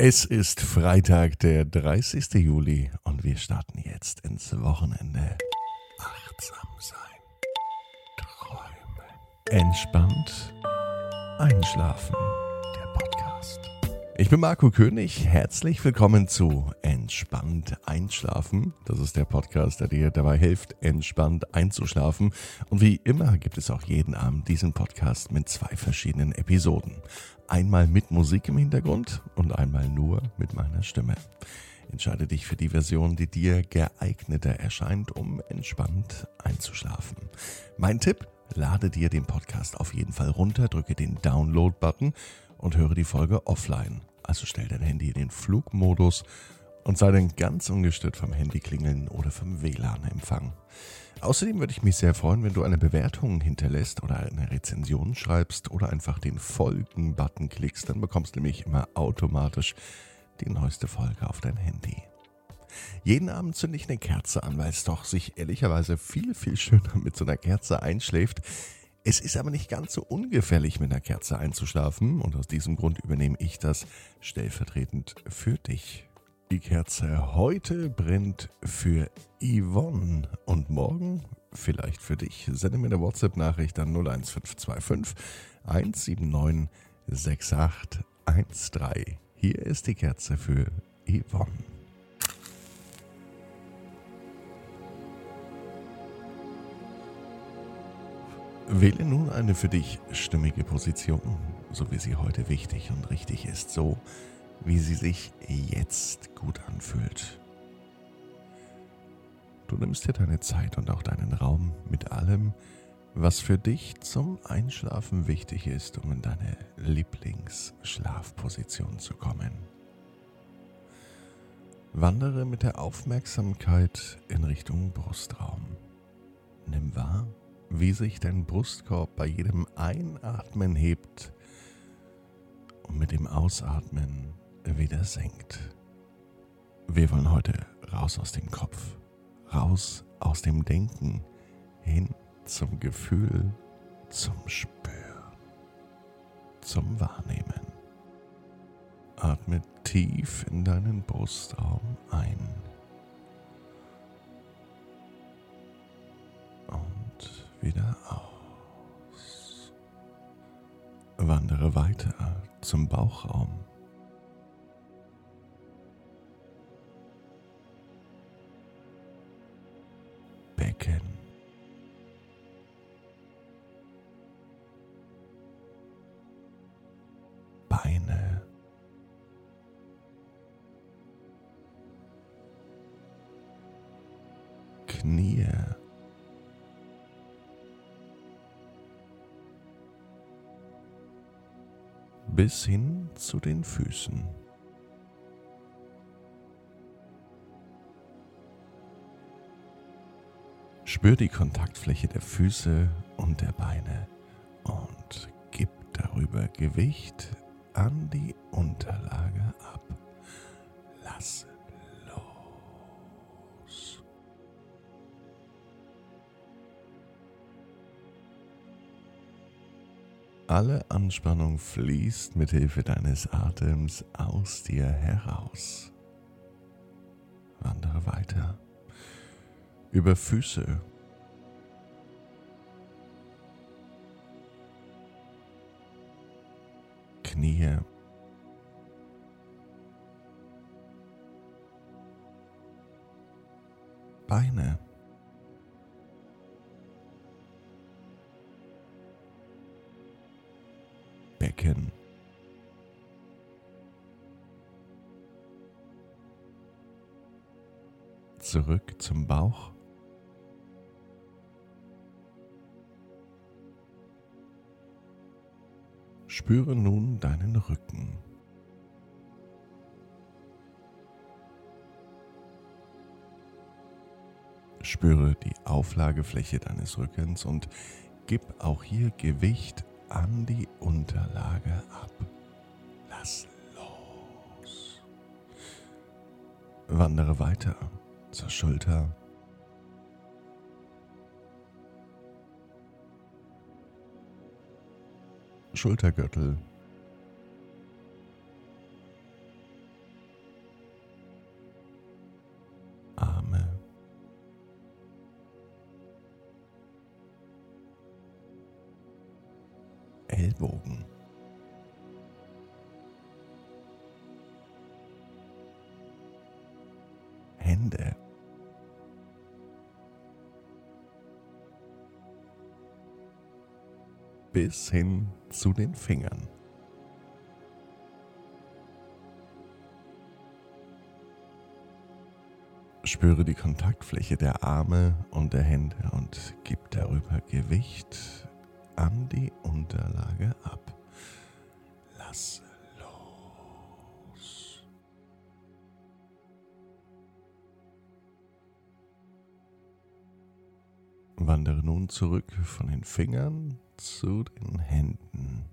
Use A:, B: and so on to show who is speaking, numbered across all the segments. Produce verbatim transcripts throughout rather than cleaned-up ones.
A: Es ist Freitag, der dreißigster Juli und wir starten jetzt ins Wochenende. Achtsam sein, träumen, entspannt einschlafen, der Podcast. Ich bin Marco König, herzlich willkommen zu Entspannt einschlafen. Das ist der Podcast, der dir dabei hilft, entspannt einzuschlafen. Und wie immer gibt es auch jeden Abend diesen Podcast mit zwei verschiedenen Episoden. Einmal mit Musik im Hintergrund und einmal nur mit meiner Stimme. Entscheide dich für die Version, die dir geeigneter erscheint, um entspannt einzuschlafen. Mein Tipp: Lade dir den Podcast auf jeden Fall runter, drücke den Download-Button und höre die Folge offline. Also stell dein Handy in den Flugmodus und sei dann ganz ungestört vom Handy klingeln oder vom W L A N-Empfang. Außerdem würde ich mich sehr freuen, wenn du eine Bewertung hinterlässt oder eine Rezension schreibst oder einfach den Folgen-Button klickst. Dann bekommst du nämlich immer automatisch die neueste Folge auf dein Handy. Jeden Abend zünde ich eine Kerze an, weil es doch sich ehrlicherweise viel, viel schöner mit so einer Kerze einschläft. Es ist aber nicht ganz so ungefährlich, mit einer Kerze einzuschlafen und aus diesem Grund übernehme ich das stellvertretend für dich. Die Kerze heute brennt für Yvonne und morgen vielleicht für dich. Sende mir eine WhatsApp-Nachricht an null eins fünf zwei fünf eins sieben neun sechs acht eins drei. Hier ist die Kerze für Yvonne. Wähle nun eine für dich stimmige Position, so wie sie heute wichtig und richtig ist, so wie sie sich jetzt gut anfühlt. Du nimmst dir deine Zeit und auch deinen Raum mit allem, was für dich zum Einschlafen wichtig ist, um in deine Lieblingsschlafposition zu kommen. Wandere mit der Aufmerksamkeit in Richtung Brustraum. Nimm wahr, wie sich dein Brustkorb bei jedem Einatmen hebt und mit dem Ausatmen wieder senkt. Wir wollen heute raus aus dem Kopf, raus aus dem Denken, hin zum Gefühl, zum Spüren, zum Wahrnehmen. Atme tief in deinen Brustraum ein und wieder aus. Wandere weiter zum Bauchraum. Becken. Beine. Knie. Bis hin zu den Füßen. Spür die Kontaktfläche der Füße und der Beine und gib darüber Gewicht an die Unterlage ab. Lass los. Alle Anspannung fließt mit Hilfe deines Atems aus dir heraus. Wandere weiter. Über Füße, Knie, Beine, Becken, zurück zum Bauch, spüre nun deinen Rücken. Spüre die Auflagefläche deines Rückens und gib auch hier Gewicht an die Unterlage ab. Lass los. Wandere weiter zur Schulter. Schultergürtel, Ellbogen. Hände. Bis hin zu den Fingern. Spüre die Kontaktfläche der Arme und der Hände und gib darüber Gewicht an die Unterlage ab. Lass los. Wandere nun zurück von den Fingern zu den Händen.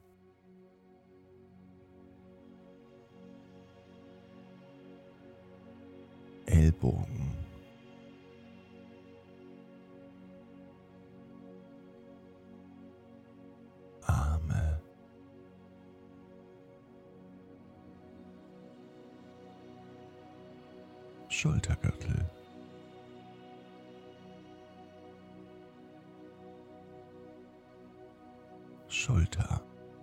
A: Ellbogen. Arme. Schultergürtel. Schulter.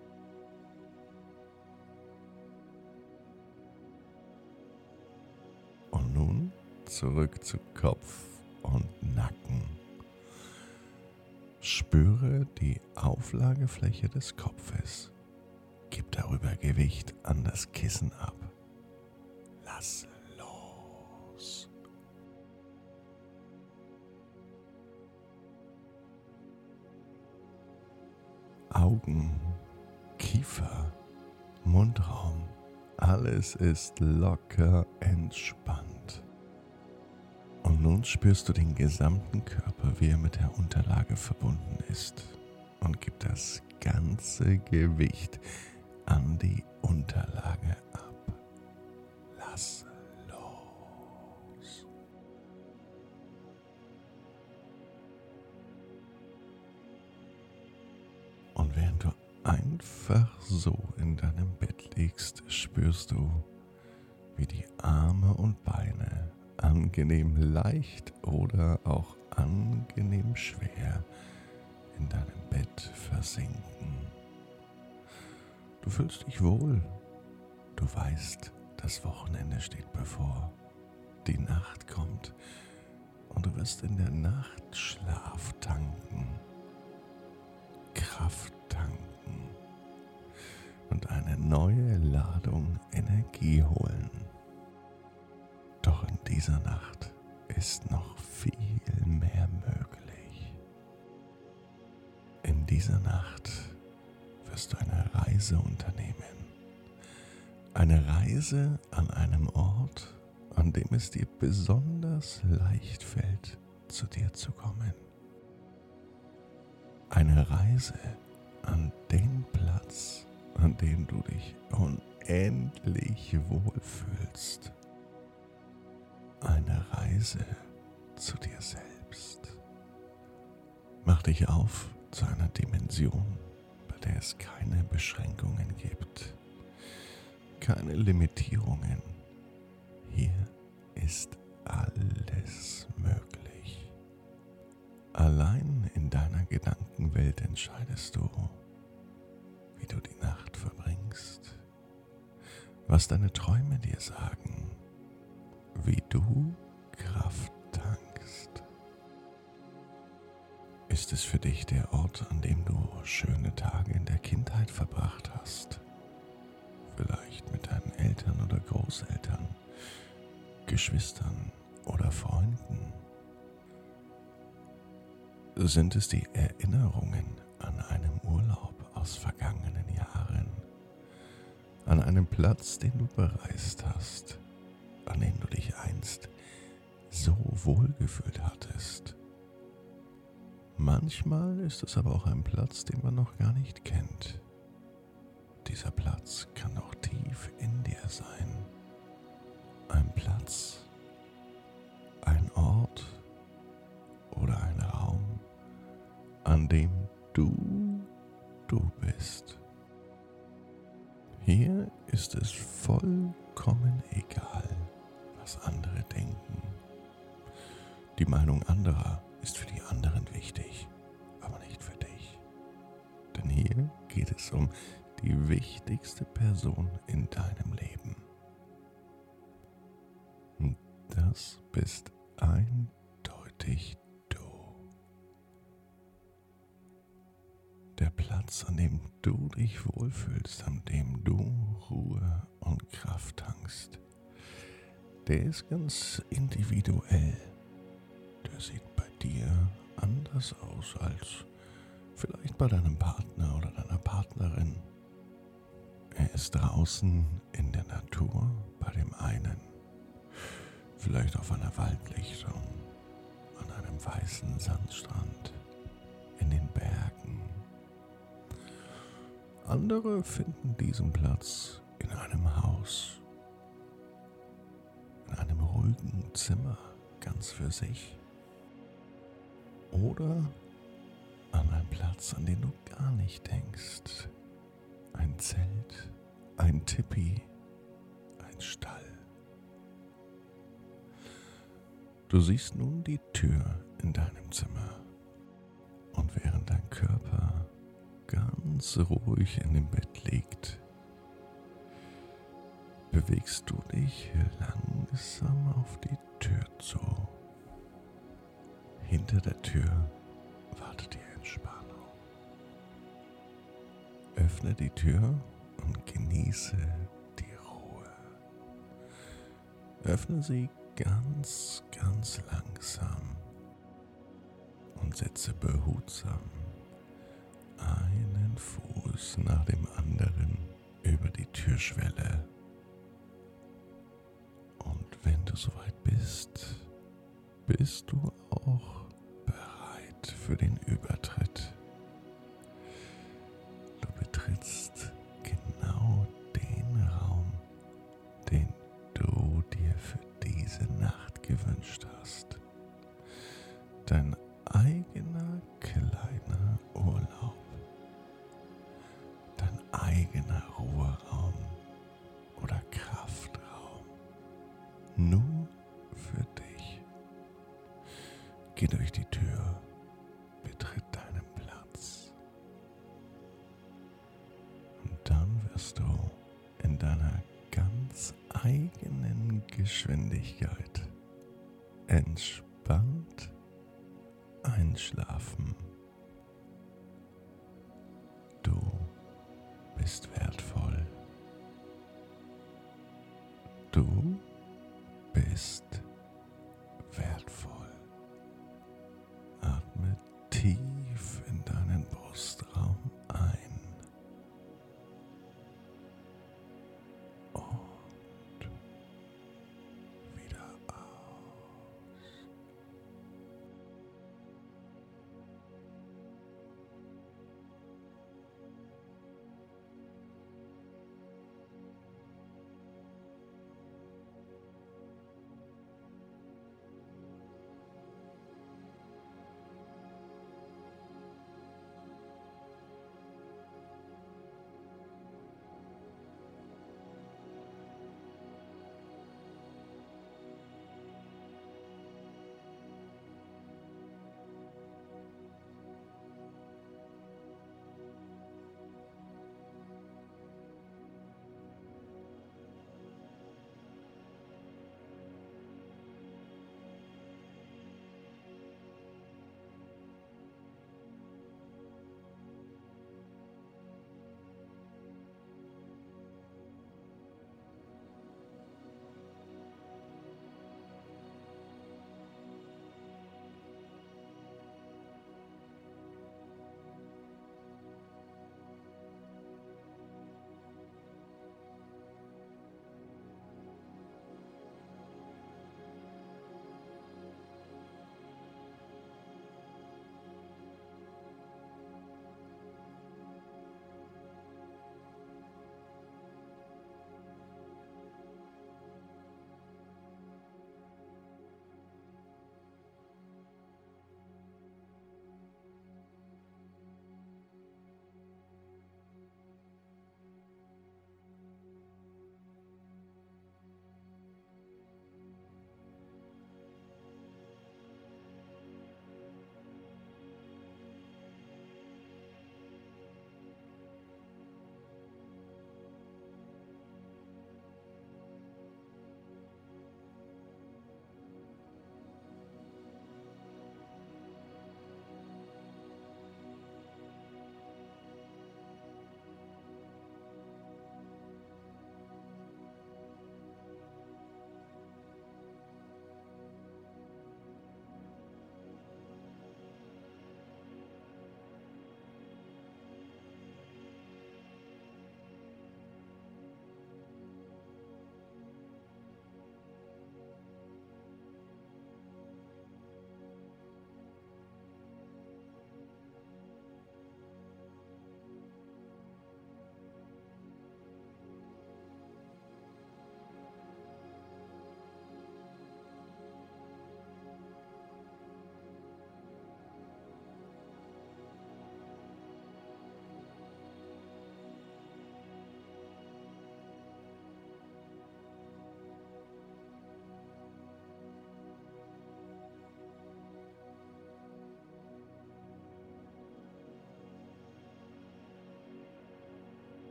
A: Und nun zurück zu Kopf und Nacken. Spüre die Auflagefläche des Kopfes. Gib darüber Gewicht an das Kissen ab. Lass los. Augen, Kiefer, Mundraum, alles ist locker entspannt. Und nun spürst du den gesamten Körper, wie er mit der Unterlage verbunden ist. Und gib das ganze Gewicht an die Unterlage ab. Lass los. Und während du einfach so in deinem Bett liegst, spürst du, wie die Arme und Beine angenehm leicht oder auch angenehm schwer in deinem Bett versinken. Du fühlst dich wohl. Du weißt, das Wochenende steht bevor. Die Nacht kommt und du wirst in der Nacht Schlaf tanken, Kraft tanken und eine neue Ladung Energie holen. Doch in dieser Nacht ist noch viel mehr möglich. In dieser Nacht wirst du eine Reise unternehmen. Eine Reise an einem Ort, an dem es dir besonders leicht fällt, zu dir zu kommen. Eine Reise an den Platz, an dem du dich unendlich wohlfühlst. Eine Reise zu dir selbst. Mach dich auf zu einer Dimension, bei der es keine Beschränkungen gibt, keine Limitierungen. Hier ist alles möglich. Allein in deiner Gedankenwelt entscheidest du, wie du die Nacht verbringst, was deine Träume dir sagen, wie du Kraft tankst. Ist es für dich der Ort, an dem du schöne Tage in der Kindheit verbracht hast? Vielleicht mit deinen Eltern oder Großeltern, Geschwistern oder Freunden? Sind es die Erinnerungen an einen Urlaub aus vergangenen Jahren, an einem Platz, den du bereist hast, an dem du dich einst so wohlgefühlt hattest? Manchmal ist es aber auch ein Platz, den man noch gar nicht kennt. Dieser Platz kann auch tief in dir sein. Ein Platz, ein Ort oder ein Raum, an dem du du bist. Hier ist es vollkommen egal, was andere denken. Die Meinung anderer ist für die anderen wichtig, aber nicht für dich. Denn hier geht es um die wichtigste Person in deinem Leben. Und das bist eindeutig du. Der Platz, an dem du dich wohlfühlst, an dem du Ruhe und Kraft tankst, der ist ganz individuell. Der sieht bei dir anders aus als vielleicht bei deinem Partner oder deiner Partnerin. Er ist draußen in der Natur bei dem einen, vielleicht auf einer Waldlichtung, an einem weißen Sandstrand, in den Bergen. Andere finden diesen Platz in einem Haus, in einem ruhigen Zimmer, ganz für sich. Oder an einem Platz, an den du gar nicht denkst. Ein Zelt, ein Tipi, ein Stall. Du siehst nun die Tür in deinem Zimmer. Und während dein Körper ganz ruhig in dem Bett liegt, bewegst du dich langsam auf die Tür zu. Hinter der Tür wartet die Entspannung. Öffne die Tür und genieße die Ruhe. Öffne sie ganz, ganz langsam und setze behutsam einen Fuß nach dem anderen über die Türschwelle. Und wenn du soweit bist, bist du auch bereit für den Übertritt. Du betrittst genau den Raum, den du dir für diese Nacht gewünscht hast. Dein eigener kleiner Urlaub. Dein eigener Ruheraum oder Kraftraum. Nur für dich. Geh durch die Tür, betritt deinen Platz. Und dann wirst du in deiner ganz eigenen Geschwindigkeit entspannt einschlafen. Du bist wer